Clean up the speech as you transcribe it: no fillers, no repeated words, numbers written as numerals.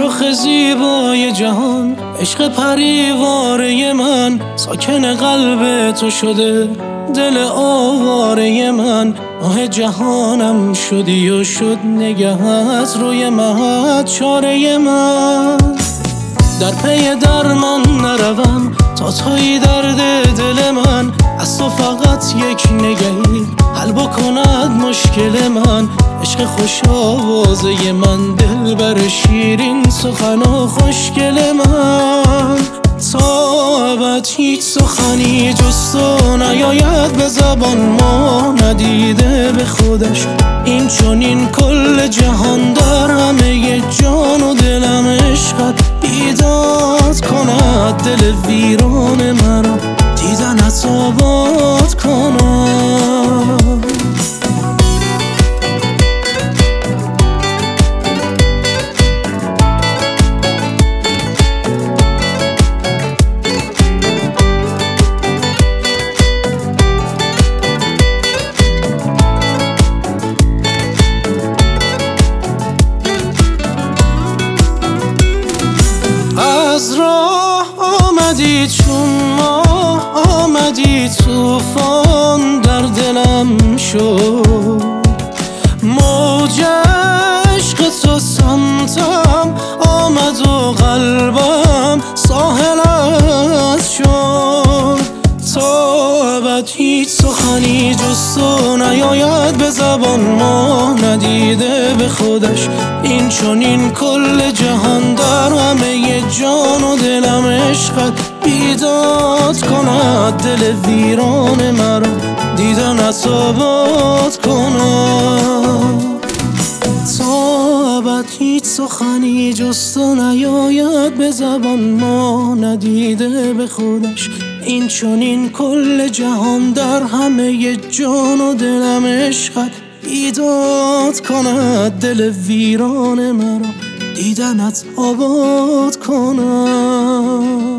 رخ زیبای جهان، عشق پریواره من، ساکن قلب تو شده دل آواره من. ماه جهانم شدی و شد نگهت روی مهد چاره من. در پی درمان نروم تا تویی درد دل من، از تو فقط یک نگهی حل بکند مشکل من. عشق خوش آوازه من، دل بر شیرین سخن و خوشگل من. تا ابد هیچ سخنی جز تو نیاید به زبان، ما ندیده به خودش این چنین کل جهان. در همه جان و دلم عشقت بیداد کند، دل ویران مرا دیدنت آباد کند. از راه آمدی چون ماه آمدی، طوفان در دلم شد. موج عشق تو سمتم آمد و قلبم ساحلت شد. تا ابد هیچ سخنی جز تو نیاید به زبان، ما ندیده به خودش این چنین کل جهان. در همه جان و دلم عشقت بیداد کند، دل ویران مرا دیدنت آباد کند. تا ابد هیچ سخنی جز تو نیاید به زبان، ما ندیده به خودش این چنین کل جهان. در همه جان و دلم عشقت بیداد کند، دل ویران مرا دیدنت آباد کند.